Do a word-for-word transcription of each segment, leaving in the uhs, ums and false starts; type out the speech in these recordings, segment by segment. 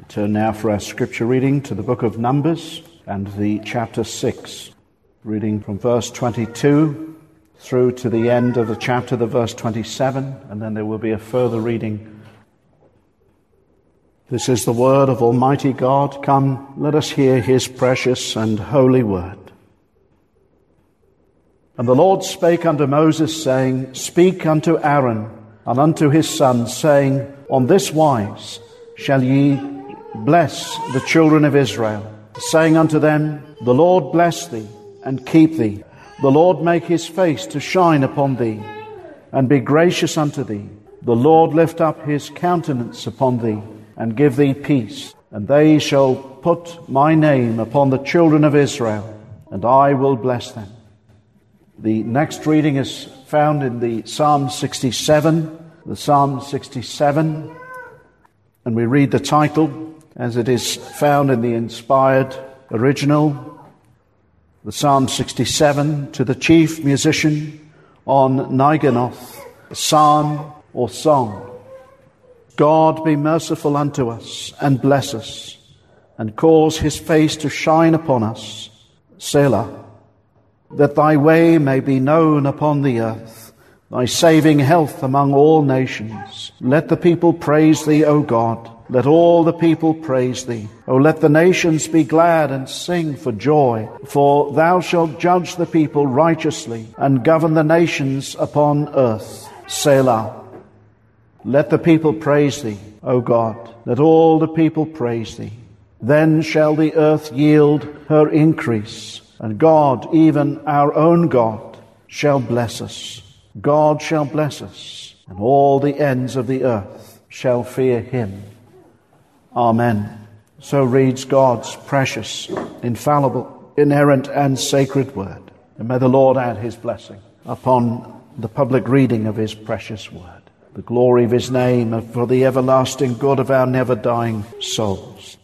Turn now for our scripture reading to the book of Numbers and the chapter six, reading from verse twenty-two through to the end of the chapter, the verse twenty-seven, and then there will be a further reading. This is the word of Almighty God. Come, let us hear his precious and holy word. And the Lord spake unto Moses, saying, Speak unto Aaron and unto his sons, saying, On this wise shall ye bless the children of Israel, saying unto them, The Lord bless thee and keep thee. The Lord make his face to shine upon thee and be gracious unto thee. The Lord lift up his countenance upon thee and give thee peace. And they shall put my name upon the children of Israel, and I will bless them. The next reading is found in the Psalm sixty-seven, the Psalm sixty-seven, and we read the title as it is found in the inspired original. The Psalm sixty-seven, to the chief musician on Niganoth, psalm or song. God be merciful unto us, and bless us, and cause his face to shine upon us, Selah. That thy way may be known upon the earth, thy saving health among all nations. Let the people praise thee, O God. Let all the people praise thee. O let the nations be glad and sing for joy. For thou shalt judge the people righteously and govern the nations upon earth. Selah. Let the people praise thee, O God. Let all the people praise thee. Then shall the earth yield her increase, and God, even our own God, shall bless us. God shall bless us, and all the ends of the earth shall fear him. Amen. So reads God's precious, infallible, inerrant, and sacred word. And may the Lord add his blessing upon the public reading of his precious word, the glory of his name, and for the everlasting good of our never-dying souls.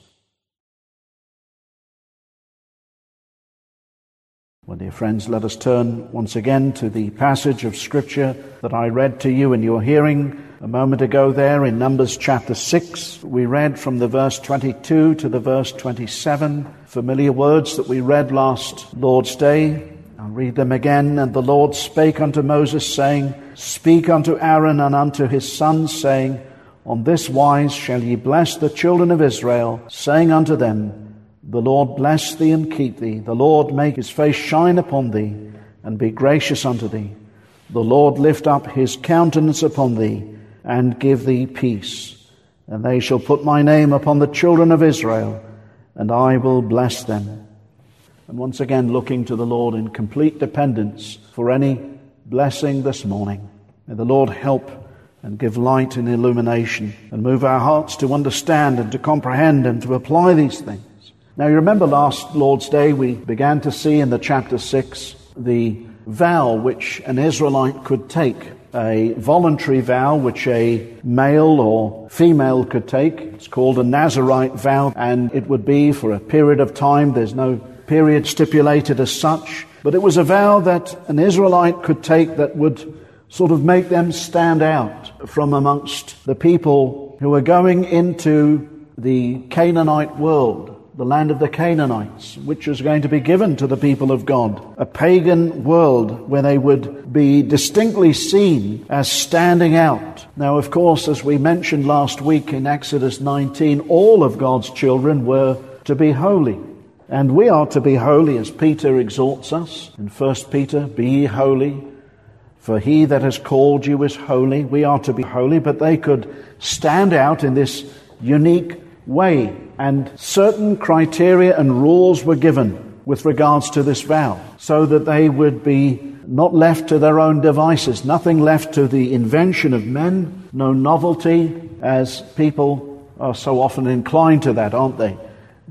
Well, dear friends, let us turn once again to the passage of Scripture that I read to you in your hearing a moment ago there in Numbers chapter six. We read from the verse twenty-two to the verse twenty-seven, familiar words that we read last Lord's Day. I'll read them again. And the Lord spake unto Moses, saying, Speak unto Aaron and unto his sons, saying, On this wise shall ye bless the children of Israel, saying unto them, The Lord bless thee and keep thee. The Lord make his face shine upon thee and be gracious unto thee. The Lord lift up his countenance upon thee and give thee peace. And they shall put my name upon the children of Israel, and I will bless them. And once again, looking to the Lord in complete dependence for any blessing this morning. May the Lord help and give light and illumination and move our hearts to understand and to comprehend and to apply these things. Now, you remember last Lord's Day we began to see in the chapter six the vow which an Israelite could take, a voluntary vow which a male or female could take. It's called a Nazirite vow, and it would be for a period of time. There's no period stipulated as such, but it was a vow that an Israelite could take that would sort of make them stand out from amongst the people who were going into the Canaanite world, the land of the Canaanites, which was going to be given to the people of God, a pagan world where they would be distinctly seen as standing out. Now, of course, as we mentioned last week in Exodus nineteen, all of God's children were to be holy. And we are to be holy, as Peter exhorts us in First Peter, Be ye holy, for he that has called you is holy. We are to be holy, but they could stand out in this unique way. And certain criteria and rules were given with regards to this vow, so that they would be not left to their own devices, nothing left to the invention of men, no novelty, as people are so often inclined to that, aren't they?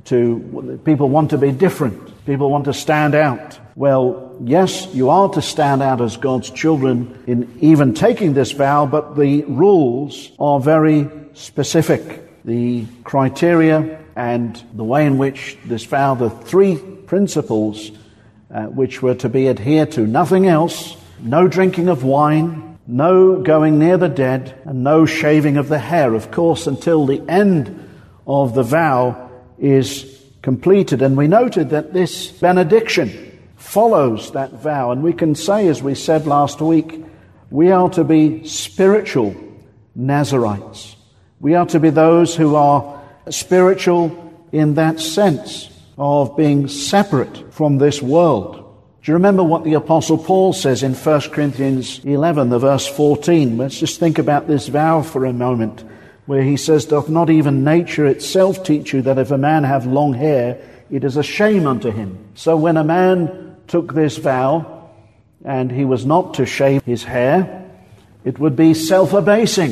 To people want to be different. People want to stand out. Well, yes, you are to stand out as God's children in even taking this vow, but the rules are very specific. The criteria and the way in which this vow, the three principles uh, which were to be adhered to, nothing else, no drinking of wine, no going near the dead, and no shaving of the hair, of course, until the end of the vow is completed. And we noted that this benediction follows that vow. And we can say, as we said last week, we are to be spiritual Nazarites. We are to be those who are spiritual in that sense of being separate from this world. Do you remember what the Apostle Paul says in First Corinthians eleven, the verse fourteen? Let's just think about this vow for a moment, where he says, "Doth not even nature itself teach you that if a man have long hair, it is a shame unto him?" So when a man took this vow, and he was not to shave his hair, it would be self-abasing.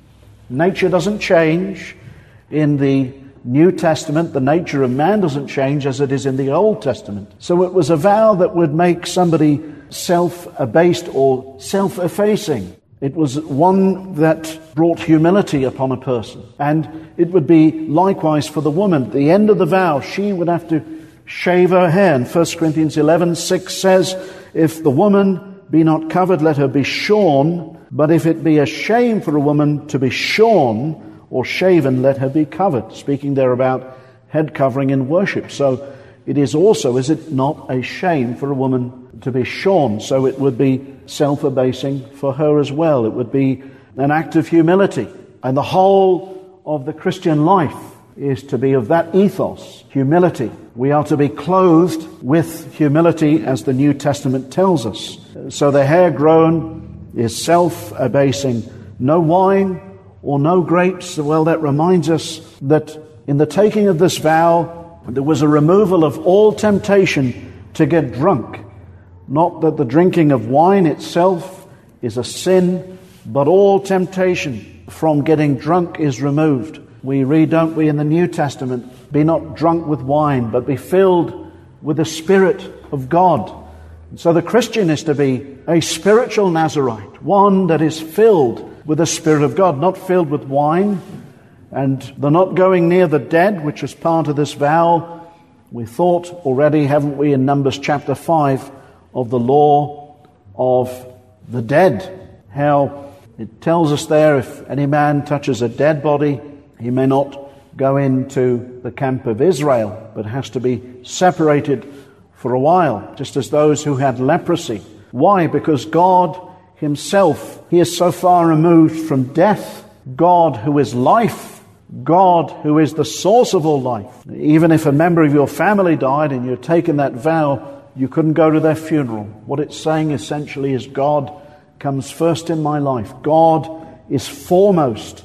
Nature doesn't change in the New Testament. The nature of man doesn't change as it is in the Old Testament. So it was a vow that would make somebody self-abased or self-effacing. It was one that brought humility upon a person. And it would be likewise for the woman. At the end of the vow, she would have to shave her hair. And First Corinthians eleven six says, "If the woman be not covered, let her be shorn. But if it be a shame for a woman to be shorn or shaven, let her be covered." Speaking there about head covering in worship. So it is also, is it not, a shame for a woman to be shorn? So it would be self-abasing for her as well. It would be an act of humility. And the whole of the Christian life is to be of that ethos, humility. We are to be clothed with humility, as the New Testament tells us. So the hair grown is self-abasing. No wine or no grapes. Well, that reminds us that in the taking of this vow, there was a removal of all temptation to get drunk. Not that the drinking of wine itself is a sin, but all temptation from getting drunk is removed. We read, don't we, in the New Testament, "Be not drunk with wine, but be filled with the Spirit of God." So the Christian is to be a spiritual Nazarite, one that is filled with the Spirit of God, not filled with wine. And the not going near the dead, which is part of this vow, we thought already, haven't we, in Numbers chapter five, of the law of the dead. How it tells us there, if any man touches a dead body, he may not go into the camp of Israel, but has to be separated for a while, just as those who had leprosy. Why? Because God Himself, He is so far removed from death. God who is life, God who is the source of all life. Even if a member of your family died and you'd taken that vow, you couldn't go to their funeral. What it's saying essentially is God comes first in my life. God is foremost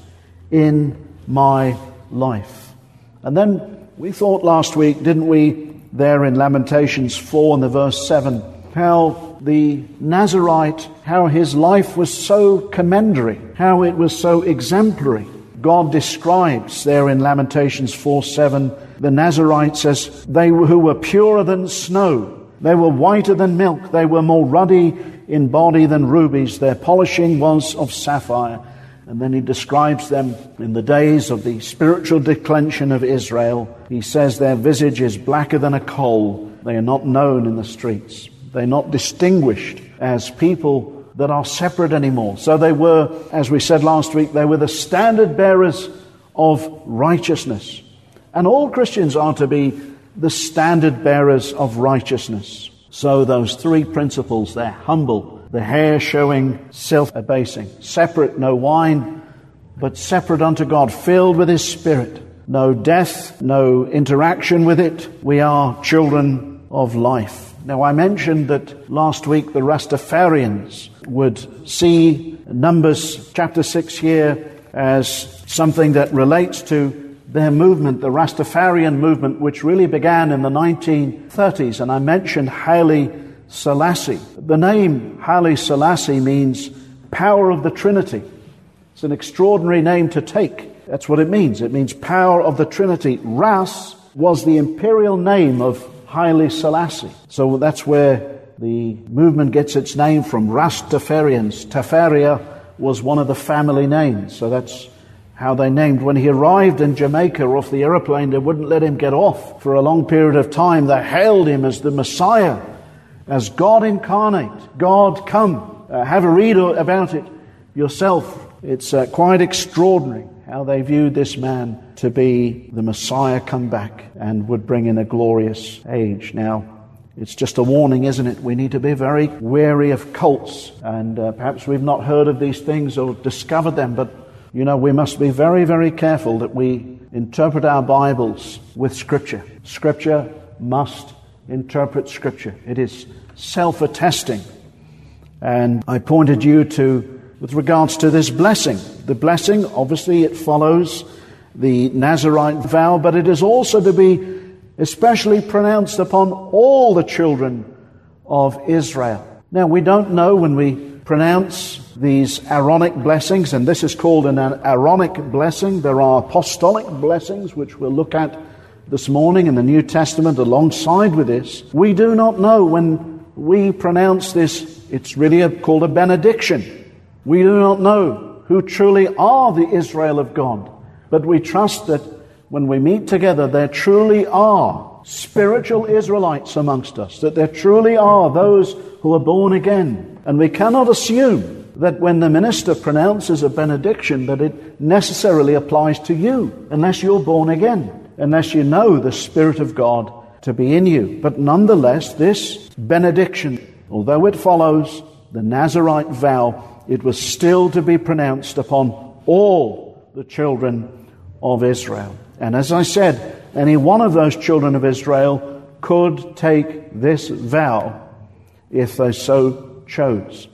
in my life. And then we thought last week, didn't we, there in Lamentations four and the verse seven, how the Nazarite, how his life was so commendary, how it was so exemplary. God describes there in Lamentations four seven, the Nazarite says, "They who were purer than snow, they were whiter than milk, they were more ruddy in body than rubies, their polishing was of sapphire." And then he describes them in the days of the spiritual declension of Israel. He says their visage is blacker than a coal. They are not known in the streets. They're not distinguished as people that are separate anymore. So they were, as we said last week, they were the standard bearers of righteousness. And all Christians are to be the standard bearers of righteousness. So those three principles, they're humble, the hair showing self-abasing, separate, no wine, but separate unto God, filled with His Spirit, no death, no interaction with it. We are children of life. Now, I mentioned that last week the Rastafarians would see Numbers chapter six here as something that relates to their movement, the Rastafarian movement, which really began in the nineteen thirties. And I mentioned Haile Selassie. The name Haile Selassie means power of the Trinity. It's an extraordinary name to take. That's what it means. It means power of the Trinity. Ras was the imperial name of Haile Selassie. So that's where the movement gets its name from, Rastafarians. Tafaria was one of the family names. So that's how they named. When he arrived in Jamaica off the airplane, they wouldn't let him get off for a long period of time. They hailed him as the Messiah, as God incarnate. God come. Uh, have a read about it yourself. It's uh, quite extraordinary how they viewed this man to be the Messiah come back and would bring in a glorious age. Now, it's just a warning, isn't it? We need to be very wary of cults, and uh, perhaps we've not heard of these things or discovered them, but you know, we must be very, very careful that we interpret our Bibles with Scripture. Scripture must interpret Scripture. It is self-attesting. And I pointed you to, with regards to this blessing. The blessing, obviously, it follows the Nazirite vow, but it is also to be especially pronounced upon all the children of Israel. Now, we don't know when we pronounce these Aaronic blessings, and this is called an Aaronic blessing. There are apostolic blessings, which we'll look at this morning in the New Testament alongside with this. We do not know when we pronounce this, it's really a, called a benediction. We do not know who truly are the Israel of God, but we trust that when we meet together, there truly are spiritual Israelites amongst us, that there truly are those who are born again. And we cannot assume that when the minister pronounces a benediction that it necessarily applies to you, unless you're born again, unless you know the Spirit of God to be in you. But nonetheless, this benediction, although it follows the Nazirite vow, it was still to be pronounced upon all the children of Israel. And as I said, any one of those children of Israel could take this vow if they so chose.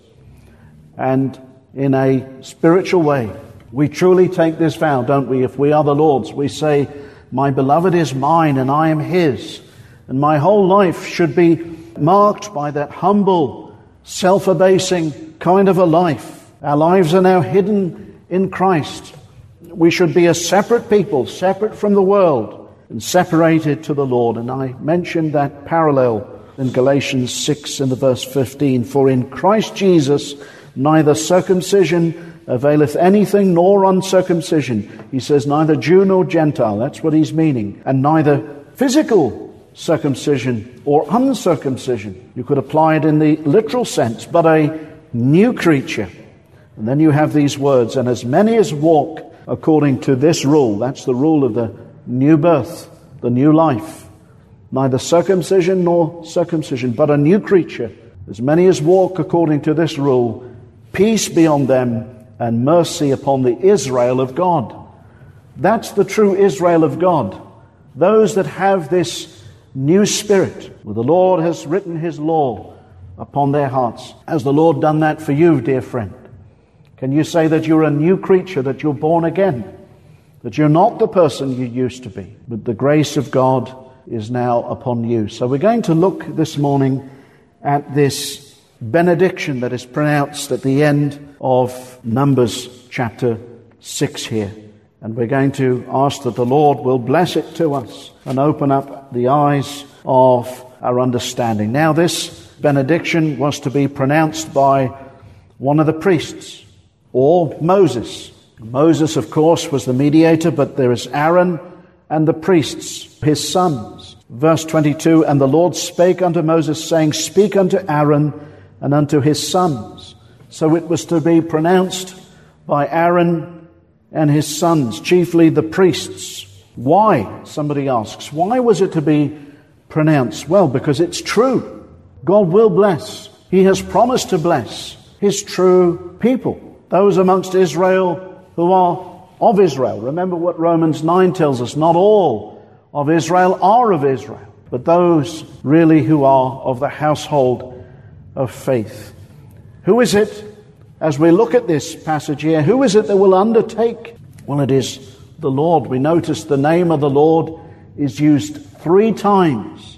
And in a spiritual way, we truly take this vow, don't we? If we are the Lord's, we say, my beloved is mine and I am his. And my whole life should be marked by that humble, self-abasing kind of a life. Our lives are now hidden in Christ. We should be a separate people, separate from the world, and separated to the Lord. And I mentioned that parallel in Galatians six in the verse fifteen. For in Christ Jesus neither circumcision availeth anything, nor uncircumcision. He says neither Jew nor Gentile. That's what he's meaning. And neither physical circumcision or uncircumcision. You could apply it in the literal sense, but a new creature. And then you have these words, and as many as walk according to this rule, that's the rule of the new birth, the new life, neither circumcision nor circumcision, but a new creature. As many as walk according to this rule, peace be on them and mercy upon the Israel of God. That's the true Israel of God. Those that have this new spirit, where the Lord has written his law upon their hearts. Has the Lord done that for you, dear friend? Can you say that you're a new creature, that you're born again, that you're not the person you used to be, but the grace of God is now upon you? So we're going to look this morning at this benediction that is pronounced at the end of Numbers chapter six here. And we're going to ask that the Lord will bless it to us and open up the eyes of our understanding. Now, this benediction was to be pronounced by one of the priests, or Moses. Moses, of course, was the mediator, but there is Aaron and the priests, his sons. Verse twenty-two, and the Lord spake unto Moses, saying, speak unto Aaron and unto his sons. So it was to be pronounced by Aaron and his sons, chiefly the priests. Why, somebody asks, why was it to be pronounced? Well, because it's true. God will bless. He has promised to bless his true people, those amongst Israel who are of Israel. Remember what Romans nine tells us. Not all of Israel are of Israel, but those really who are of the household of faith. Who is it, as we look at this passage here, who is it that will undertake? Well, it is the Lord. We notice the name of the Lord is used three times.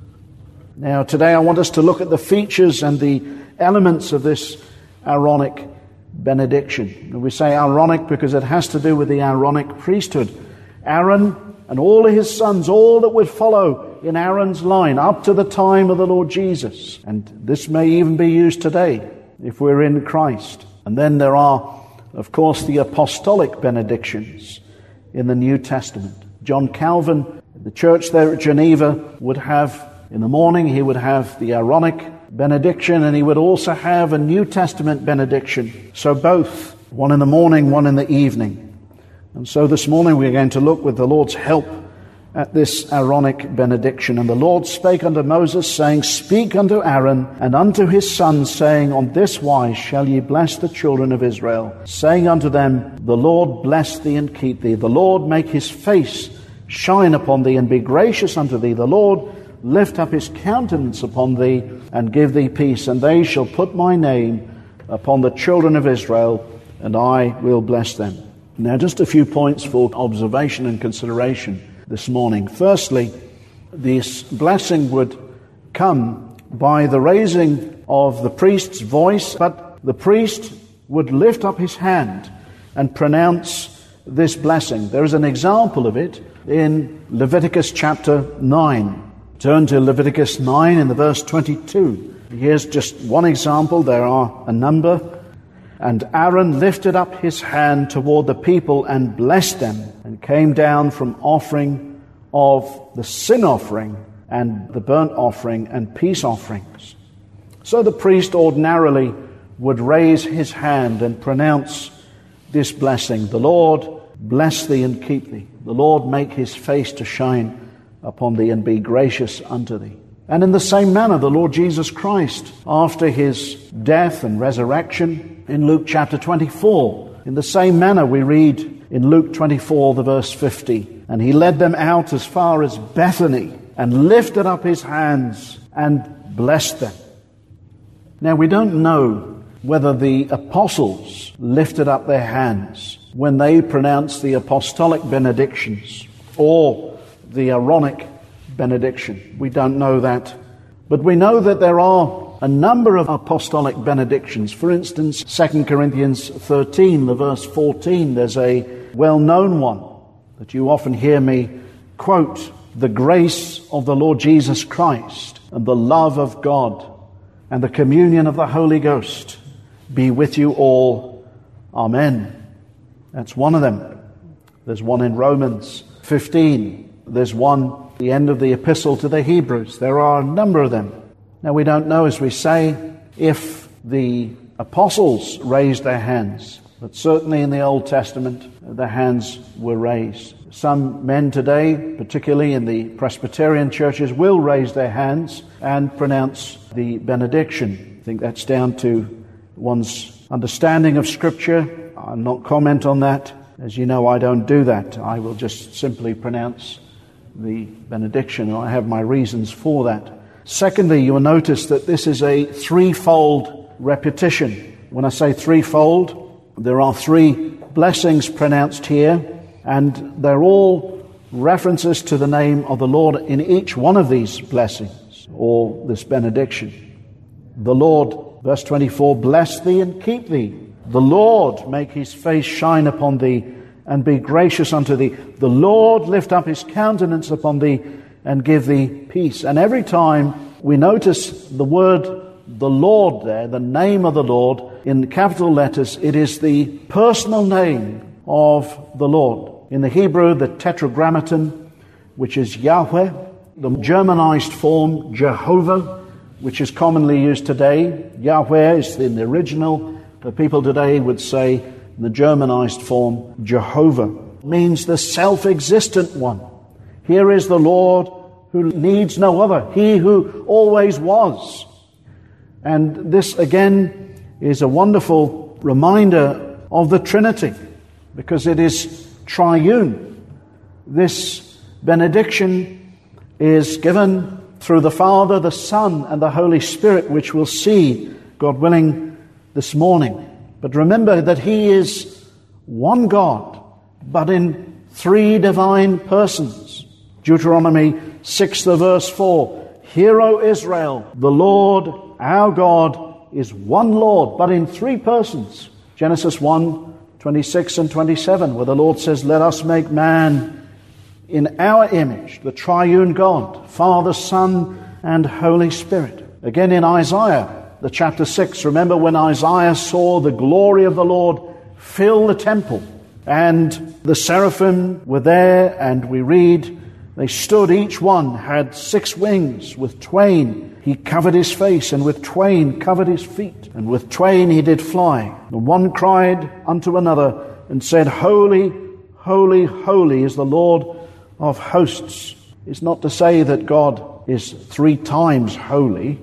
Now, today I want us to look at the features and the elements of this Aaronic benediction. And we say Aaronic because it has to do with the Aaronic priesthood. Aaron and all of his sons, all that would follow in Aaron's line up to the time of the Lord Jesus. And this may even be used today if we're in Christ. And then there are, of course, the apostolic benedictions in the New Testament. John Calvin, the church there at Geneva, would have, in the morning, he would have the Aaronic benediction, and he would also have a New Testament benediction. So both, one in the morning, one in the evening. And so this morning we're going to look with the Lord's help at this Aaronic benediction. And the Lord spake unto Moses, saying, Speak unto Aaron and unto his sons, saying, On this wise shall ye bless the children of Israel, saying unto them, The Lord bless thee and keep thee. The Lord make his face shine upon thee and be gracious unto thee. The Lord lift up his countenance upon thee and give thee peace. And they shall put my name upon the children of Israel, and I will bless them. Now, just a few points for observation and consideration this morning. Firstly, this blessing would come by the raising of the priest's voice, but the priest would lift up his hand and pronounce this blessing. There is an example of it in Leviticus chapter nine. Turn to Leviticus nine in the verse twenty-two. Here's just one example. There are a number. And Aaron lifted up his hand toward the people and blessed them, and came down from offering of the sin offering and the burnt offering and peace offerings. So the priest ordinarily would raise his hand and pronounce this blessing. The Lord bless thee and keep thee. The Lord make his face to shine upon thee and be gracious unto thee. And in the same manner, the Lord Jesus Christ, after his death and resurrection in Luke chapter twenty-four, in the same manner we read in Luke twenty-four, the verse fifty, and he led them out as far as Bethany and lifted up his hands and blessed them. Now, we don't know whether the apostles lifted up their hands when they pronounced the apostolic benedictions or the Aaronic benediction. We don't know that. But we know that there are a number of apostolic benedictions. For instance, Second Corinthians thirteen, the verse fourteen, there's a well-known one that you often hear me quote, The grace of the Lord Jesus Christ and the love of God and the communion of the Holy Ghost be with you all. Amen. That's one of them. There's one in Romans fifteen. There's one the end of the epistle to the Hebrews. There are a number of them. Now, we don't know, as we say, if the apostles raised their hands, but certainly in the Old Testament, the hands were raised. Some men today, particularly in the Presbyterian churches, will raise their hands and pronounce the benediction. I think that's down to one's understanding of Scripture. I'll not comment on that. As you know, I don't do that. I will just simply pronounce the benediction, and I have my reasons for that. Secondly, you will notice that this is a threefold repetition. When I say threefold, there are three blessings pronounced here, and they're all references to the name of the Lord in each one of these blessings, or this benediction. The Lord, verse twenty-four, bless thee and keep thee. The Lord make his face shine upon thee and be gracious unto thee. The Lord lift up his countenance upon thee and give thee peace. And every time we notice the word the Lord there, the name of the Lord, in capital letters, it is the personal name of the Lord. In the Hebrew, the tetragrammaton, which is Yahweh, the Germanized form Jehovah, which is commonly used today. Yahweh is in the original. The people today would say the Germanized form Jehovah, means the self-existent one. Here is the Lord who needs no other, he who always was. And this again is a wonderful reminder of the Trinity, because it is triune. This benediction is given through the Father, the Son, and the Holy Spirit, which we'll see, God willing, this morning. But remember that he is one God, but in three divine persons. Deuteronomy six, the verse four. Hear, O Israel, the Lord our God is one Lord, but in three persons. Genesis one, twenty-six and twenty-seven, where the Lord says, Let us make man in our image, the triune God, Father, Son, and Holy Spirit. Again in Isaiah, the chapter six, remember when Isaiah saw the glory of the Lord fill the temple, and the seraphim were there, and we read, they stood, each one had six wings, with twain he covered his face, and with twain covered his feet, and with twain he did fly. And one cried unto another, and said, Holy, Holy, holy is the Lord of hosts. It's not to say that God is three times holy.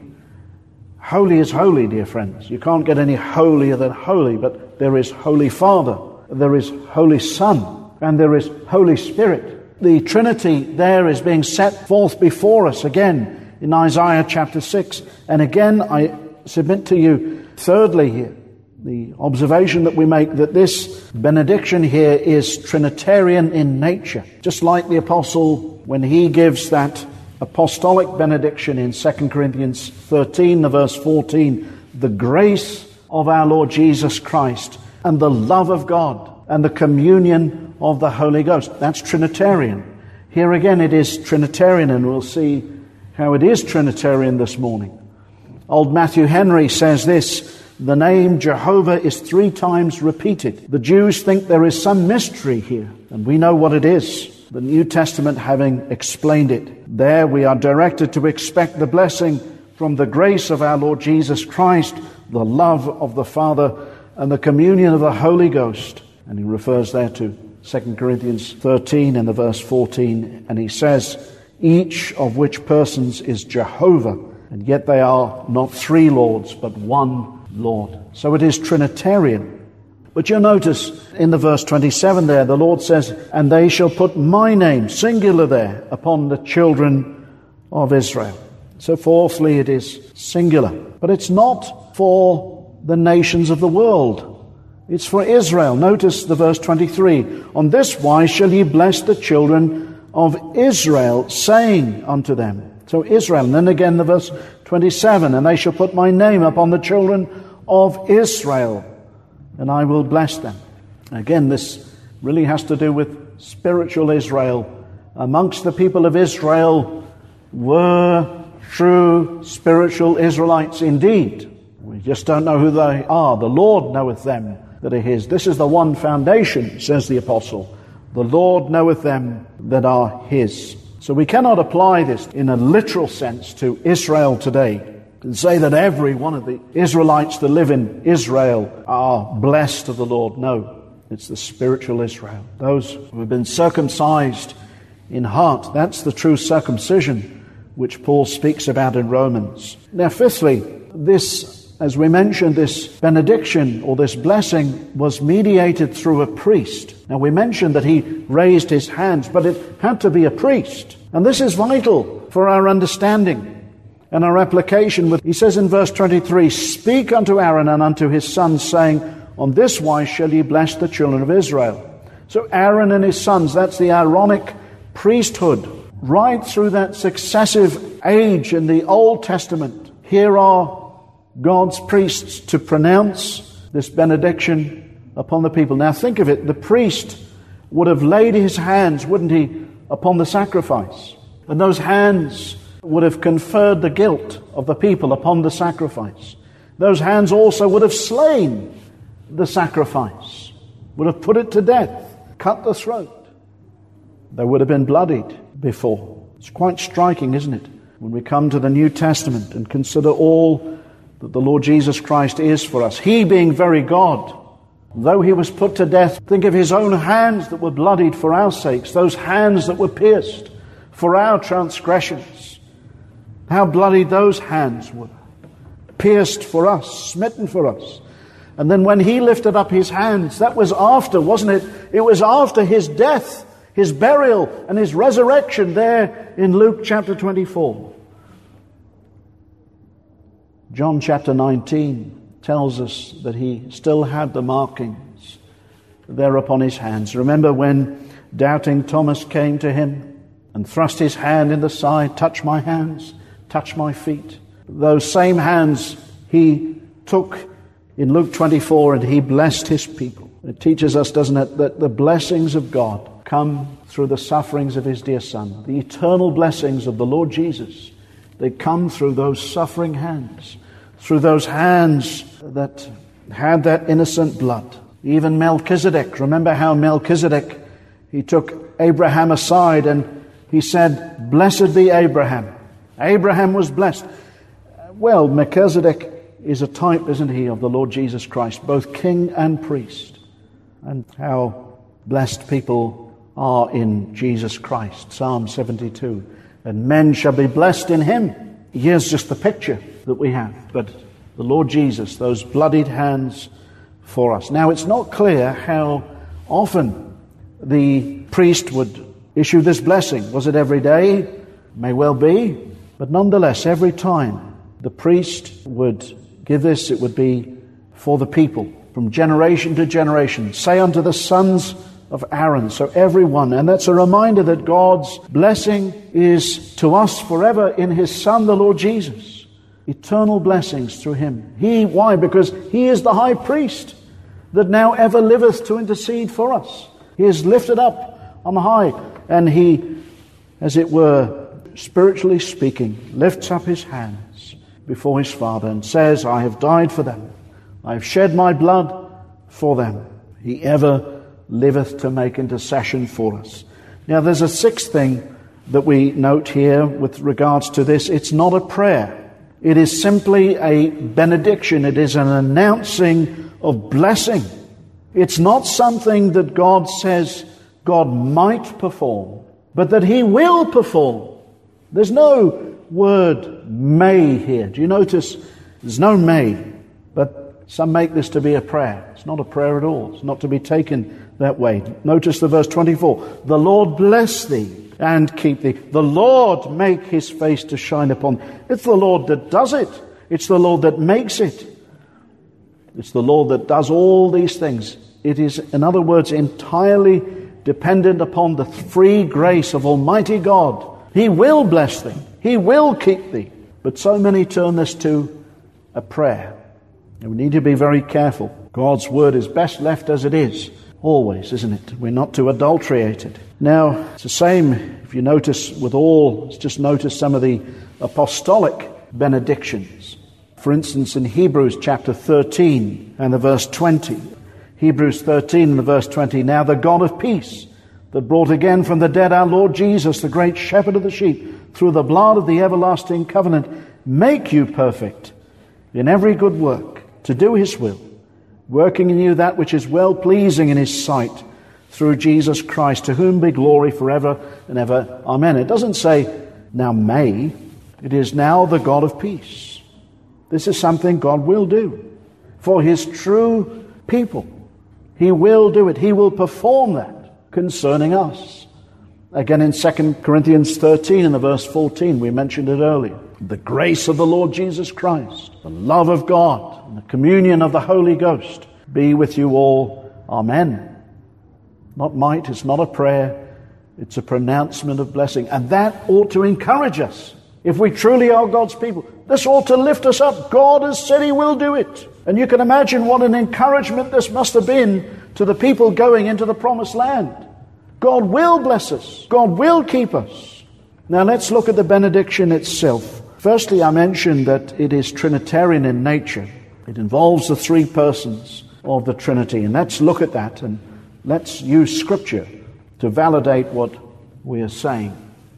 Holy is holy, dear friends. You can't get any holier than holy, but there is Holy Father, there is Holy Son, and there is Holy Spirit. The Trinity there is being set forth before us again in Isaiah chapter six. And again, I submit to you, thirdly here, the observation that we make that this benediction here is Trinitarian in nature. Just like the apostle, when he gives that apostolic benediction in Second Corinthians thirteen, the verse fourteen, the grace of our Lord Jesus Christ and the love of God and the communion of the Holy Ghost. That's Trinitarian. Here again it is Trinitarian, and we'll see how it is Trinitarian this morning. Old Matthew Henry says this: the name Jehovah is three times repeated. The Jews think there is some mystery here, and we know what it is. The New Testament having explained it. There we are directed to expect the blessing from the grace of our Lord Jesus Christ, the love of the Father, and the communion of the Holy Ghost. And he refers there to Second Corinthians thirteen and the verse fourteen, and he says, each of which persons is Jehovah, and yet they are not three lords, but one Lord. So it is Trinitarian. But you'll notice in the verse twenty-seven there, the Lord says, and they shall put my name, singular there, upon the children of Israel. So fourthly, it is singular. But it's not for the nations of the world. It's for Israel. Notice the verse twenty-three. On this wise shall ye bless the children of Israel, saying unto them. So Israel. And then again the verse twenty-seven. And they shall put my name upon the children of Israel, and I will bless them. Again, this really has to do with spiritual Israel. Amongst the people of Israel were true spiritual Israelites indeed. We just don't know who they are. The Lord knoweth them that are his. This is the one foundation, says the apostle. The Lord knoweth them that are his. So we cannot apply this in a literal sense to Israel today and say that every one of the Israelites that live in Israel are blessed of the Lord. No, it's the spiritual Israel. Those who have been circumcised in heart, that's the true circumcision which Paul speaks about in Romans. Now, fifthly, this, as we mentioned, this benediction or this blessing was mediated through a priest. Now, we mentioned that he raised his hands, but it had to be a priest. And this is vital for our understanding and our application. With, he says in verse twenty-three, speak unto Aaron and unto his sons, saying, on this wise shall ye bless the children of Israel. So Aaron and his sons, that's the Aaronic priesthood. Right through that successive age in the Old Testament, here are God's priests to pronounce this benediction upon the people. Now think of it, the priest would have laid his hands, wouldn't he, upon the sacrifice. And those hands would have conferred the guilt of the people upon the sacrifice. Those hands also would have slain the sacrifice, would have put it to death, cut the throat. They would have been bloodied before. It's quite striking, isn't it, when we come to the New Testament and consider all that the Lord Jesus Christ is for us. He being very God, though he was put to death, think of his own hands that were bloodied for our sakes, those hands that were pierced for our transgressions. How bloody those hands were, pierced for us, smitten for us. And then when he lifted up his hands, that was after, wasn't it? It was after his death, his burial, and his resurrection there in Luke chapter twenty-four. John chapter nineteen tells us that he still had the markings there upon his hands. Remember when doubting Thomas came to him and thrust his hand in the side, touch my hands, touch my feet. Those same hands he took in Luke twenty-four, and he blessed his people. It teaches us, doesn't it, that the blessings of God come through the sufferings of his dear Son. The eternal blessings of the Lord Jesus, they come through those suffering hands, through those hands that had that innocent blood. Even Melchizedek, remember how Melchizedek, he took Abraham aside and he said, blessed be Abraham. Abraham was blessed. Well, Melchizedek is a type, isn't he, of the Lord Jesus Christ, both king and priest. And how blessed people are in Jesus Christ. Psalm seventy-two. And men shall be blessed in him. Here's just the picture that we have. But the Lord Jesus, those bloodied hands for us. Now, it's not clear how often the priest would issue this blessing. Was it every day? May well be. But nonetheless, every time the priest would give this, it would be for the people, from generation to generation. Say unto the sons of Aaron. So everyone, and that's a reminder that God's blessing is to us forever in his Son, the Lord Jesus. Eternal blessings through him. He, why? Because he is the high priest that now ever liveth to intercede for us. He is lifted up on high, and he, as it were, spiritually speaking, lifts up his hands before his Father and says, I have died for them. I have shed my blood for them. He ever liveth to make intercession for us. Now, there's a sixth thing that we note here with regards to this. It's not a prayer. It is simply a benediction. It is an announcing of blessing. It's not something that God says God might perform, but that he will perform. There's no word may here. Do you notice? There's no may, but some make this to be a prayer. It's not a prayer at all. It's not to be taken that way. Notice the verse twenty-four. The Lord bless thee and keep thee. The Lord make his face to shine upon thee. It's the Lord that does it. It's the Lord that makes it. It's the Lord that does all these things. It is, in other words, entirely dependent upon the free grace of Almighty God. He will bless thee. He will keep thee. But so many turn this to a prayer. And we need to be very careful. God's word is best left as it is. Always, isn't it? We're not to adulterate it. Now, it's the same, if you notice, with all, let's just notice some of the apostolic benedictions. For instance, in Hebrews chapter thirteen and the verse twenty. Hebrews thirteen and the verse twenty. Now the God of peace, that brought again from the dead our Lord Jesus, the great shepherd of the sheep, through the blood of the everlasting covenant, make you perfect in every good work, to do his will, working in you that which is well-pleasing in his sight, through Jesus Christ, to whom be glory forever and ever. Amen. It doesn't say, now may. It is now the God of peace. This is something God will do for his true people. He will do it. He will perform that concerning us. Again, in Second Corinthians thirteen and the verse fourteen, we mentioned it earlier. The grace of the Lord Jesus Christ, the love of God, and the communion of the Holy Ghost be with you all. Amen. Not might, it's not a prayer, it's a pronouncement of blessing. And that ought to encourage us. If we truly are God's people, this ought to lift us up. God has said he will do it. And you can imagine what an encouragement this must have been to the people going into the promised land. God will bless us. God will keep us. Now let's look at the benediction itself. Firstly, I mentioned that it is Trinitarian in nature. It involves the three persons of the Trinity. And let's look at that and let's use Scripture to validate what we are saying.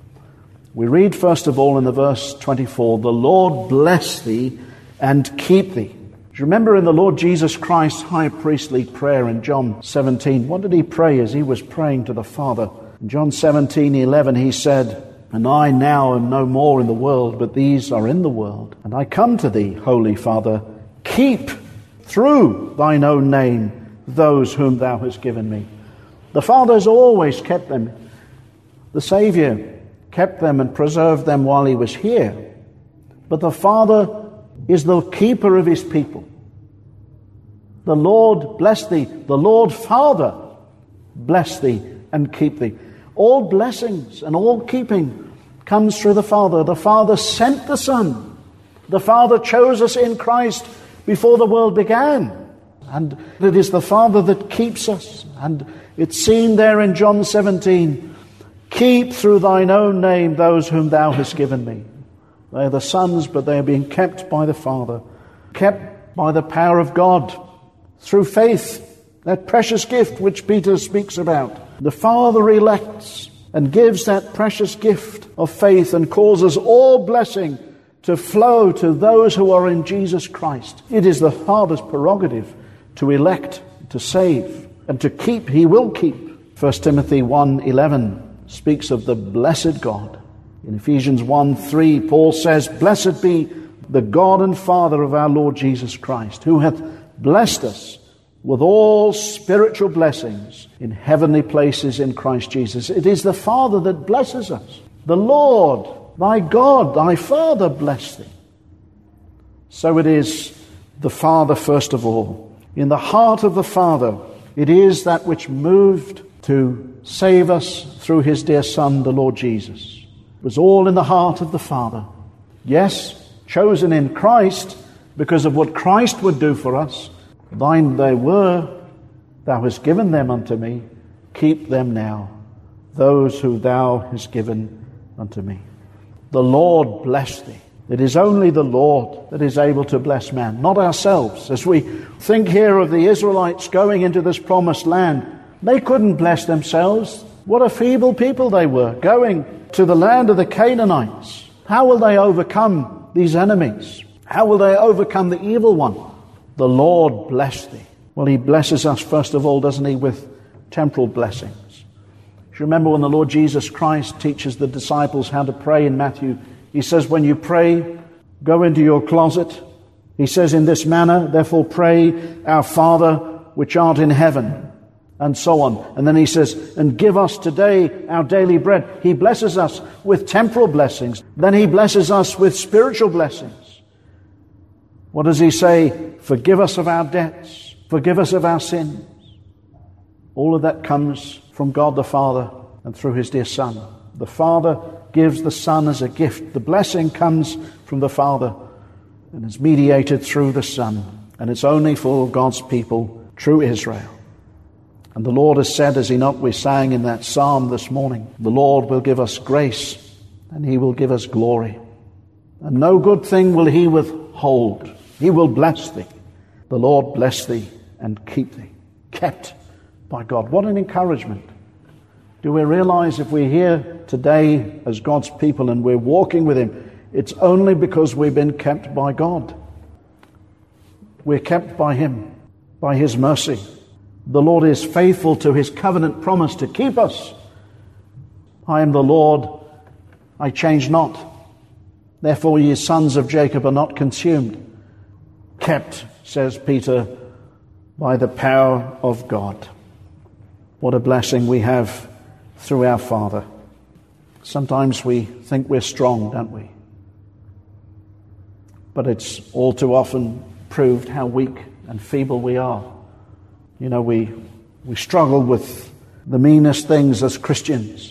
We read first of all in the verse twenty-four, the Lord bless thee and keep thee. Do you remember in the Lord Jesus Christ's high priestly prayer in John seventeen, what did he pray as he was praying to the Father? In John seventeen eleven he said, and I now am no more in the world, but these are in the world. And I come to thee, Holy Father, keep through thine own name those whom thou hast given me. The Father has always kept them. The Savior kept them and preserved them while he was here. But the Father is the keeper of his people. The Lord bless thee. The Lord Father bless thee and keep thee. All blessings and all keeping comes through the Father. The Father sent the Son. The Father chose us in Christ before the world began. And it is the Father that keeps us. And it's seen there in John seventeen. Keep through thine own name those whom thou hast given me. They are the sons, but they are being kept by the Father. Kept by the power of God. Through faith. That precious gift which Peter speaks about. The Father elects and gives that precious gift of faith and causes all blessing to flow to those who are in Jesus Christ. It is the Father's prerogative to elect, to save, and to keep. He will keep. First Timothy one eleven speaks of the blessed God. In Ephesians one three, Paul says, "Blessed be the God and Father of our Lord Jesus Christ, who hath blessed us with all spiritual blessings in heavenly places in Christ Jesus." It is the Father that blesses us. The Lord, thy God, thy Father bless thee. So it is the Father first of all. In the heart of the Father, it is that which moved to save us through his dear Son, the Lord Jesus. It was all in the heart of the Father. Yes, chosen in Christ because of what Christ would do for us. Thine they were, thou hast given them unto me. Keep them now, those who thou hast given unto me. The Lord bless thee. It is only the Lord that is able to bless man, not ourselves. As we think here of the Israelites going into this promised land, they couldn't bless themselves. What a feeble people they were, going to the land of the Canaanites. How will they overcome these enemies? How will they overcome the evil one? The Lord bless thee. Well, he blesses us first of all, doesn't he, with temporal blessings. You remember when the Lord Jesus Christ teaches the disciples how to pray in Matthew, he says, when you pray, go into your closet. He says, in this manner, therefore pray, our Father which art in heaven, and so on. And then he says, and give us today our daily bread. He blesses us with temporal blessings. Then he blesses us with spiritual blessings. What does he say? Forgive us of our debts. Forgive us of our sins. All of that comes from God the Father and through his dear Son. The Father gives the Son as a gift. The blessing comes from the Father and is mediated through the Son. And it's only for God's people, true Israel. And the Lord has said, as he not we sang in that psalm this morning, the Lord will give us grace and he will give us glory. And no good thing will he withhold. He will bless thee. The Lord bless thee and keep thee. Kept by God. What an encouragement. Do we realize if we're here today as God's people and we're walking with him, it's only because we've been kept by God. We're kept by him, by his mercy. The Lord is faithful to his covenant promise to keep us. I am the Lord, I change not. Therefore ye sons of Jacob are not consumed. Kept, says Peter, by the power of God. What a blessing we have through our Father. Sometimes we think we're strong, don't we? But it's all too often proved how weak and feeble we are. You know, we we struggle with the meanest things as Christians.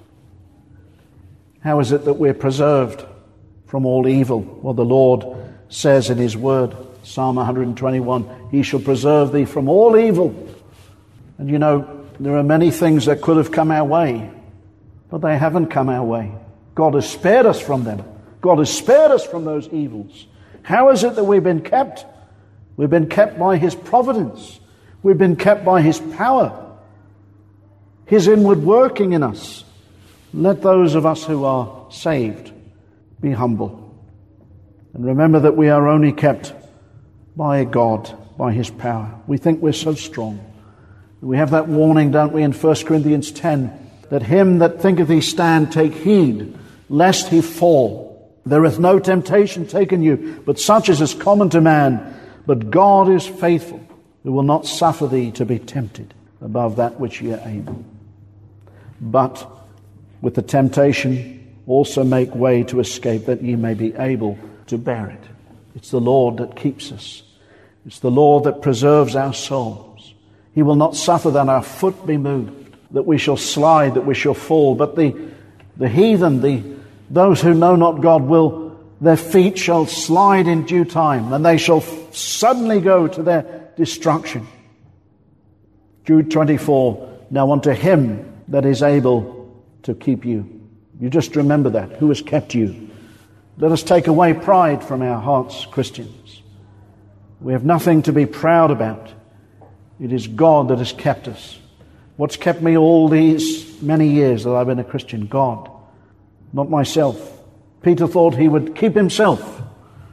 How is it that we're preserved from all evil? Well, the Lord says in his word, Psalm one twenty-one, he shall preserve thee from all evil. And you know, there are many things that could have come our way, but they haven't come our way. God has spared us from them. God has spared us from those evils. How is it that we've been kept? We've been kept by his providence. We've been kept by his power, his inward working in us. Let those of us who are saved be humble. And remember that we are only kept by God, by his power. We think we're so strong. We have that warning, don't we, in First Corinthians ten, that him that thinketh he stand, take heed, lest he fall. There hath no temptation taken you, but such as is common to man. But God is faithful, who will not suffer thee to be tempted above that which ye are able. But with the temptation also make way to escape, that ye may be able to bear it. It's the Lord that keeps us. It's the Lord that preserves our souls. He will not suffer that our foot be moved, that we shall slide, that we shall fall. But the, the heathen, the those who know not God, will their feet shall slide in due time, and they shall suddenly go to their destruction. Jude twenty-four, now unto him that is able to keep you. You just remember that, who has kept you. Let us take away pride from our hearts, Christians. We have nothing to be proud about. It is God that has kept us. What's kept me all these many years that I've been a Christian? God, not myself. Peter thought he would keep himself.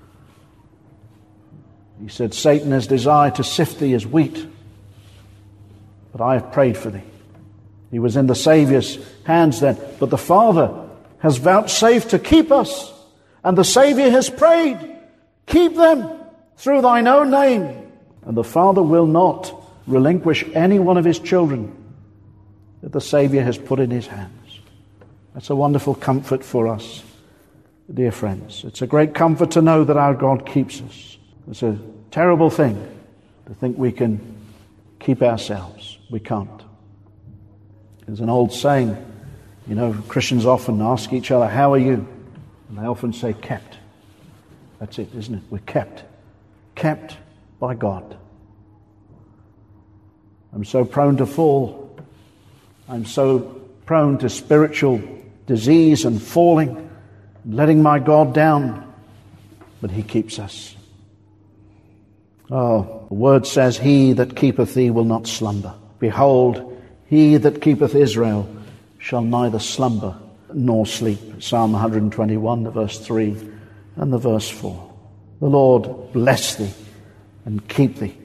He said, Satan has desired to sift thee as wheat, but I have prayed for thee. He was in the Saviour's hands then. But the Father has vouchsafed to keep us. And the Saviour has prayed, keep them through thine own name. And the Father will not relinquish any one of his children that the Saviour has put in his hands. That's a wonderful comfort for us, dear friends. It's a great comfort to know that our God keeps us. It's a terrible thing to think we can keep ourselves. We can't. There's an old saying, you know, Christians often ask each other, how are you? And they often say, kept. That's it, isn't it? We're kept. Kept by God. I'm so prone to fall. I'm so prone to spiritual disease and falling, letting my God down. But he keeps us. Oh, the word says, he that keepeth thee will not slumber. Behold, he that keepeth Israel shall neither slumber nor sleep. Psalm one twenty-one, the verse three and the verse four. The Lord bless thee and keep thee.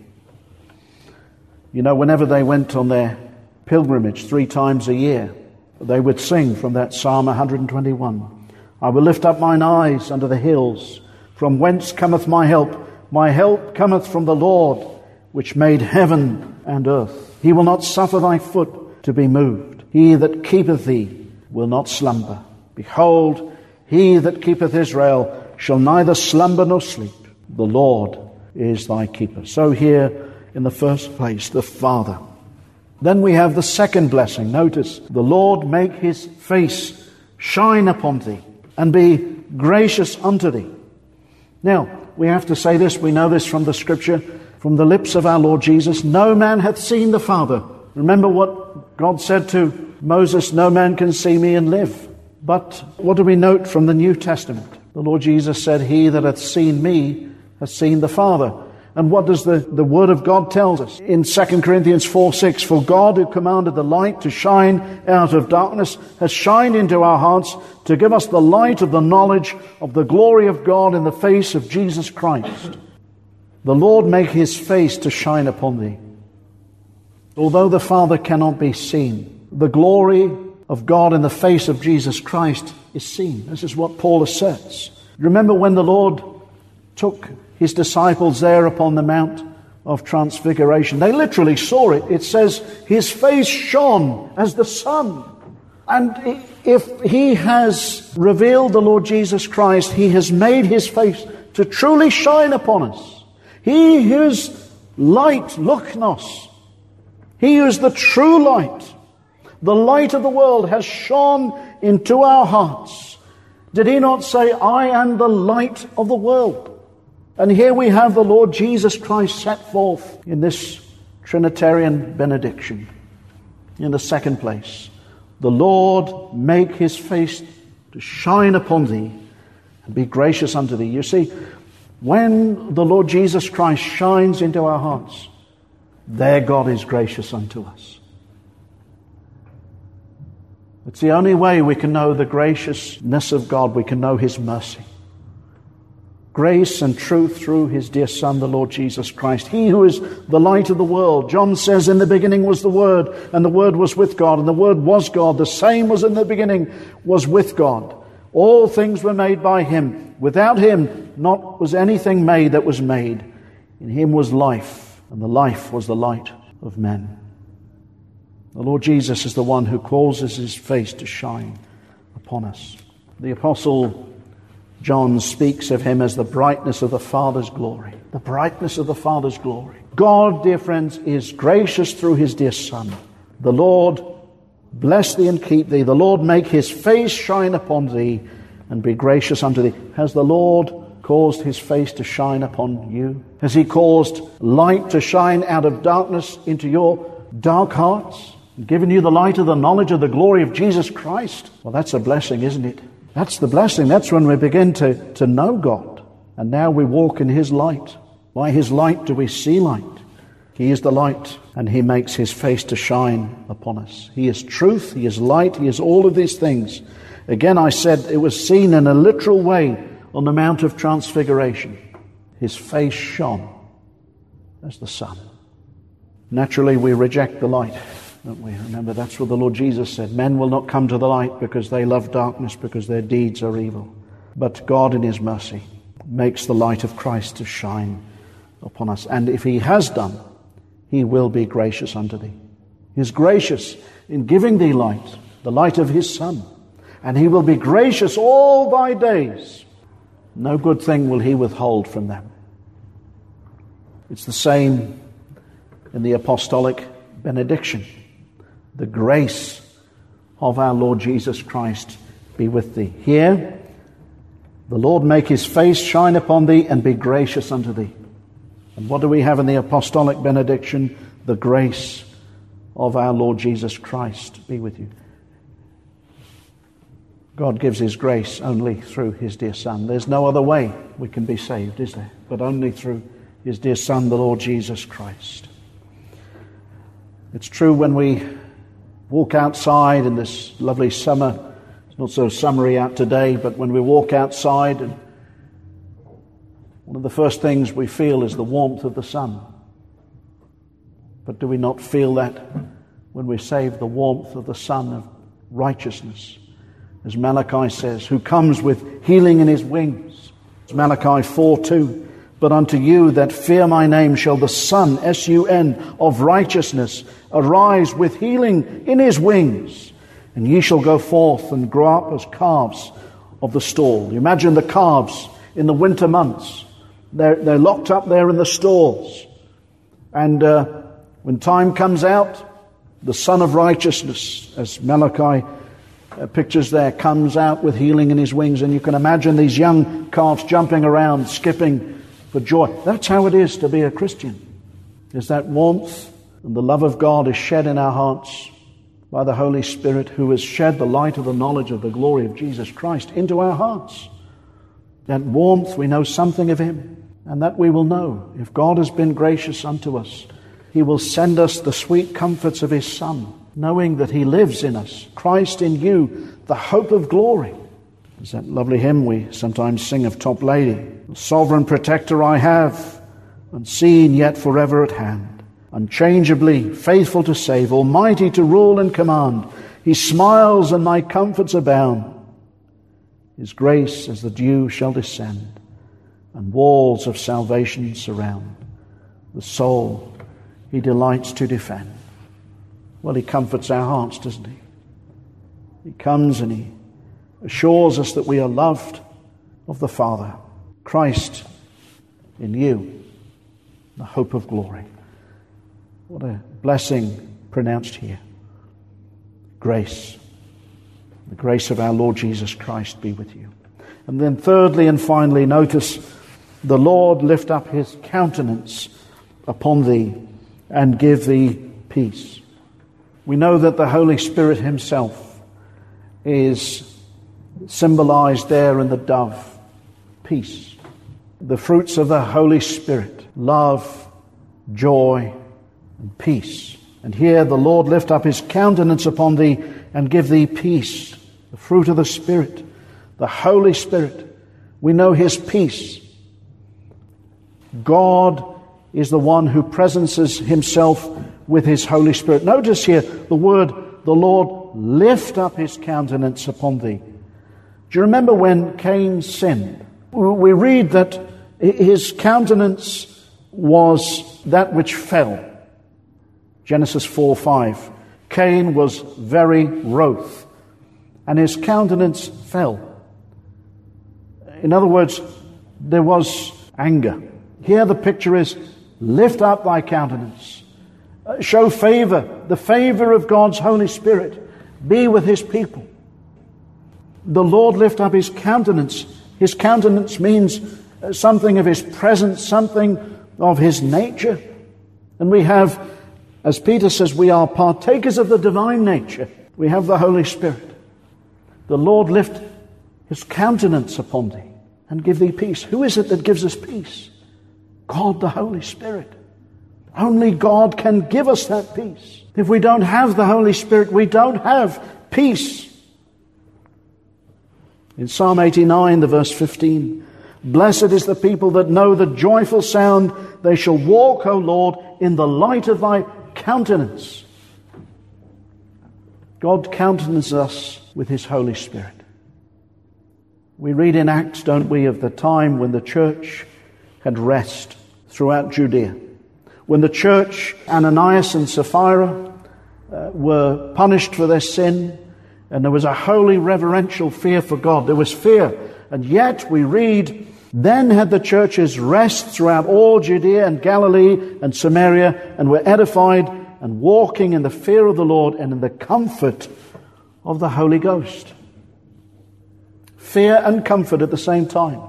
You know, whenever they went on their pilgrimage three times a year, they would sing from that Psalm one twenty-one. I will lift up mine eyes unto the hills. From whence cometh my help? My help cometh from the Lord, which made heaven and earth. He will not suffer thy foot to be moved. He that keepeth thee will not slumber. Behold, he that keepeth Israel shall neither slumber nor sleep. The Lord is thy keeper. So here, in the first place, the Father. Then we have the second blessing. Notice, the Lord make his face shine upon thee and be gracious unto thee. Now, we have to say this, we know this from the Scripture, from the lips of our Lord Jesus, no man hath seen the Father. Remember what God said to Moses, no man can see me and live. But what do we note from the New Testament? The Lord Jesus said, he that hath seen me hath seen the Father. And what does the, the Word of God tell us? In Second Corinthians four six, for God who commanded the light to shine out of darkness has shined into our hearts to give us the light of the knowledge of the glory of God in the face of Jesus Christ. The Lord make his face to shine upon thee. Although the Father cannot be seen, the glory of God in the face of Jesus Christ is seen. This is what Paul asserts. Remember when the Lord took his disciples there upon the Mount of Transfiguration. They literally saw it. It says his face shone as the sun. And if he has revealed the Lord Jesus Christ, he has made his face to truly shine upon us. He who is light, luknos, he who is the true light, the light of the world, has shone into our hearts. Did he not say, I am the light of the world? And here we have the Lord Jesus Christ set forth in this Trinitarian benediction. In the second place, the Lord make his face to shine upon thee and be gracious unto thee. You see, when the Lord Jesus Christ shines into our hearts, there God is gracious unto us. It's the only way we can know the graciousness of God. We can know his mercy. Grace and truth through his dear Son, the Lord Jesus Christ. He who is the light of the world. John says, in the beginning was the Word, and the Word was with God, and the Word was God. The same was in the beginning, was with God. All things were made by him. Without him, not was anything made that was made. In him was life, and the life was the light of men. The Lord Jesus is the one who causes his face to shine upon us. The Apostle John speaks of him as the brightness of the Father's glory. The brightness of the Father's glory. God, dear friends, is gracious through his dear Son. The Lord bless thee and keep thee. The Lord make his face shine upon thee and be gracious unto thee. Has the Lord caused his face to shine upon you? Has he caused light to shine out of darkness into your dark hearts? And given you the light of the knowledge of the glory of Jesus Christ? Well, that's a blessing, isn't it? That's the blessing. That's when we begin to, to know God. And now we walk in his light. By his light do we see light. He is the light, and he makes his face to shine upon us. He is truth, he is light, he is all of these things. Again, I said it was seen in a literal way on the Mount of Transfiguration. His face shone as the sun. Naturally, we reject the light. don't we? Remember, that's what the Lord Jesus said. Men will not come to the light because they love darkness, because their deeds are evil. But God in his mercy makes the light of Christ to shine upon us. And if he has done, he will be gracious unto thee. He is gracious in giving thee light, the light of his Son. And he will be gracious all thy days. No good thing will he withhold from them. It's the same in the apostolic benediction. The grace of our Lord Jesus Christ be with thee. Here, the Lord make his face shine upon thee and be gracious unto thee. And what do we have in the apostolic benediction? The grace of our Lord Jesus Christ be with you. God gives his grace only through his dear Son. There's no other way we can be saved, is there? But only through his dear Son, the Lord Jesus Christ. It's true when we walk outside in this lovely summer. It's not so summery out today, but when we walk outside, and one of the first things we feel is the warmth of the sun. But do we not feel that when we save the warmth of the Son of righteousness? As Malachi says, who comes with healing in his wings. It's Malachi four two. But unto you that fear my name shall the Son, S U N, of righteousness arise with healing in his wings. And ye shall go forth and grow up as calves of the stall. You imagine the calves in the winter months. They're, they're locked up there in the stalls. And uh, when time comes out, the Son of righteousness, as Malachi uh, pictures there, comes out with healing in his wings. And you can imagine these young calves jumping around, skipping for joy. That's how it is to be a Christian. Is that warmth and the love of God is shed in our hearts by the Holy Spirit, who has shed the light of the knowledge of the glory of Jesus Christ into our hearts. That warmth, we know something of him. And that we will know. If God has been gracious unto us, he will send us the sweet comforts of his Son, knowing that he lives in us. Christ in you, the hope of glory. There's that lovely hymn we sometimes sing of Top Lady. Sovereign protector I have, unseen yet forever at hand, unchangeably faithful to save, almighty to rule and command. He smiles and my comforts abound. His grace as the dew shall descend, and walls of salvation surround. The soul he delights to defend. Well, he comforts our hearts, doesn't he? He comes and he assures us that we are loved of the Father. Christ in you, the hope of glory. What a blessing pronounced here. Grace. The grace of our Lord Jesus Christ be with you. And then thirdly and finally, notice the Lord lift up his countenance upon thee and give thee peace. We know that the Holy Spirit himself is symbolized there in the dove, peace. The fruits of the Holy Spirit, love, joy, and peace. And here the Lord lift up his countenance upon thee and give thee peace. The fruit of the Spirit, the Holy Spirit. We know his peace. God is the one who presences himself with his Holy Spirit. Notice here the word, the Lord lift up his countenance upon thee. Do you remember when Cain sinned? We read that his countenance was that which fell. Genesis four five. Cain was very wroth, and his countenance fell. In other words, there was anger. Here the picture is, lift up thy countenance. Uh, show favor, the favor of God's Holy Spirit. Be with his people. The Lord lift up his countenance. His countenance means uh, something of his presence, something of his nature. And we have, as Peter says, we are partakers of the divine nature. We have the Holy Spirit. The Lord lift his countenance upon thee and give thee peace. Who is it that gives us peace? God, the Holy Spirit. Only God can give us that peace. If we don't have the Holy Spirit, we don't have peace. In Psalm eighty-nine, the verse fifteen, blessed is the people that know the joyful sound. They shall walk, O Lord, in the light of thy countenance. God countenances us with his Holy Spirit. We read in Acts, don't we, of the time when the church had rest throughout Judea. When the church, Ananias and Sapphira, uh, were punished for their sin, and there was a holy reverential fear for God. There was fear. And yet we read, then had the churches rest throughout all Judea and Galilee and Samaria, and were edified and walking in the fear of the Lord and in the comfort of the Holy Ghost. Fear and comfort at the same time.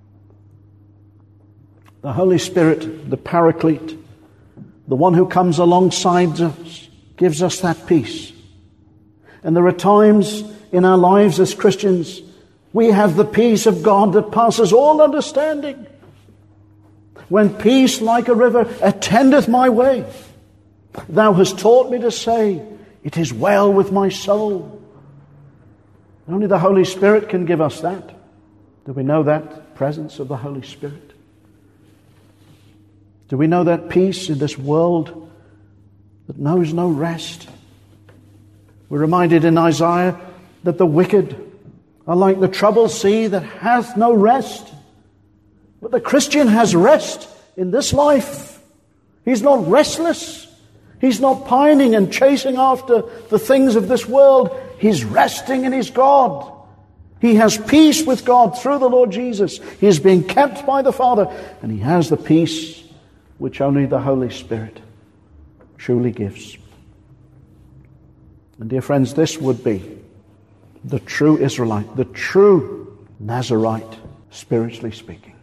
The Holy Spirit, the Paraclete, the one who comes alongside us, gives us that peace. And there are times in our lives as Christians, we have the peace of God that passes all understanding. When peace like a river attendeth my way, thou hast taught me to say, it is well with my soul. Only the Holy Spirit can give us that. Do we know that presence of the Holy Spirit? Do we know that peace in this world that knows no rest? We're reminded in Isaiah that the wicked are like the troubled sea that hath no rest. But the Christian has rest in this life. He's not restless. He's not pining and chasing after the things of this world. He's resting in his God. He has peace with God through the Lord Jesus. He is being kept by the Father. And he has the peace which only the Holy Spirit truly gives. And dear friends, this would be the true Israelite, the true Nazarite, spiritually speaking.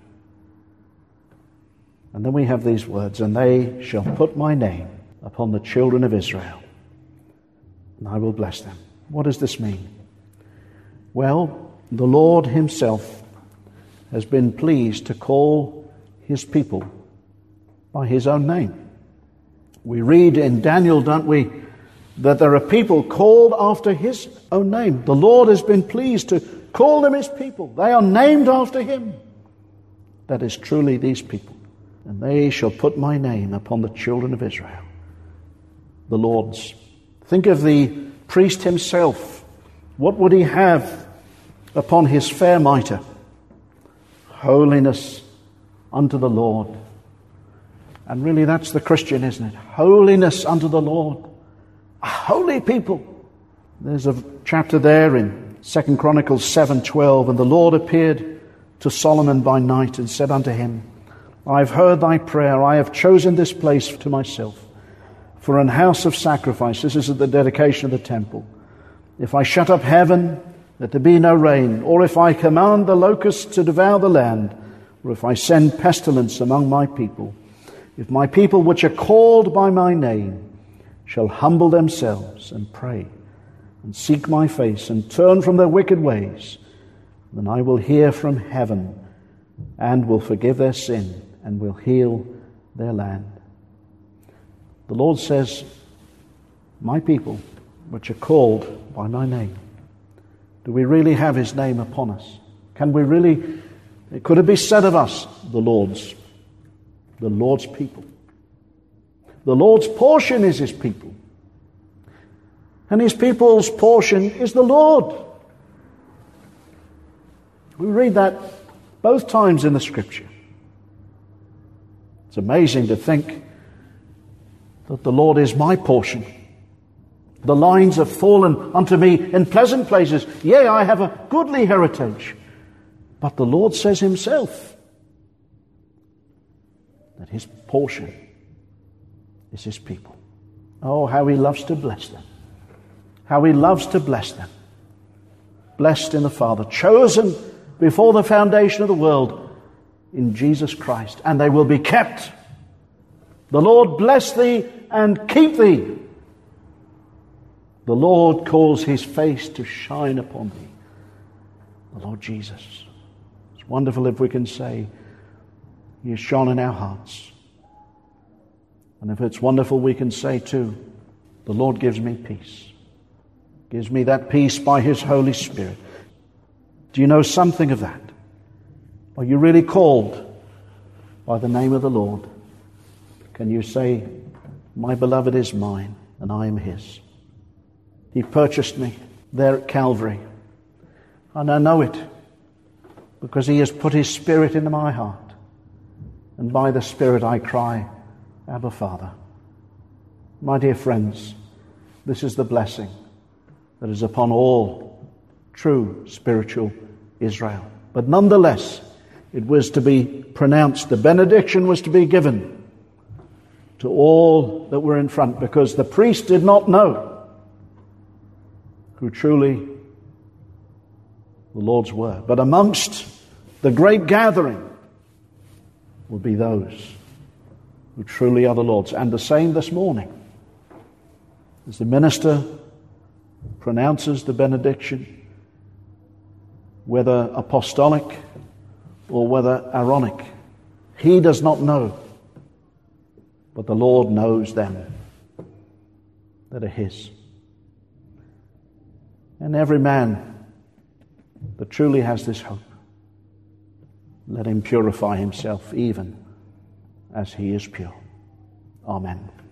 And then we have these words, and they shall put my name upon the children of Israel, and I will bless them. What does this mean? Well, the Lord himself has been pleased to call his people by his own name. We read in Daniel, don't we, that there are people called after his own name. The Lord has been pleased to call them his people. They are named after him. That is truly these people. And they shall put my name upon the children of Israel, the Lord's. Think of the priest himself. What would he have upon his fair mitre? Holiness unto the Lord. And really that's the Christian, isn't it? Holiness unto the Lord. A holy people. There's a chapter there in Second Chronicles seven twelve. And the Lord appeared to Solomon by night and said unto him, I have heard thy prayer. I have chosen this place to myself for an house of sacrifice. This is at the dedication of the temple. If I shut up heaven, that there be no rain, or if I command the locusts to devour the land, or if I send pestilence among my people, if my people which are called by my name shall humble themselves and pray and seek my face and turn from their wicked ways, then I will hear from heaven and will forgive their sin and will heal their land. The Lord says, my people which are called by my name. Do we really have his name upon us? Can we really, could it be said of us, the Lord's, the Lord's people? The Lord's portion is his people. And his people's portion is the Lord. We read that both times in the Scripture. It's amazing to think that the Lord is my portion. The lines have fallen unto me in pleasant places. Yea, I have a goodly heritage. But the Lord says himself that his portion is his people. Oh, how he loves to bless them. How he loves to bless them. Blessed in the Father, chosen before the foundation of the world in Jesus Christ. And they will be kept. The Lord bless thee and keep thee. The Lord cause his face to shine upon thee. The Lord Jesus. It's wonderful if we can say, he has shone in our hearts. And if it's wonderful, we can say too, the Lord gives me peace. Gives me that peace by his Holy Spirit. Do you know something of that? Are you really called by the name of the Lord? Can you say, my beloved is mine and I am his? He purchased me there at Calvary. And I know it because He has put His Spirit into my heart. And by the Spirit I cry, Abba, Father. My dear friends, this is the blessing that is upon all true spiritual Israel. But nonetheless, it was to be pronounced, the benediction was to be given to all that were in front, because the priest did not know who truly the Lord's were. But amongst the great gathering will be those who truly are the Lord's. And the same this morning, as the minister pronounces the benediction, whether apostolic or whether Aaronic, he does not know, but the Lord knows them that are His. And every man that truly has this hope, let him purify himself even as he is pure. Amen.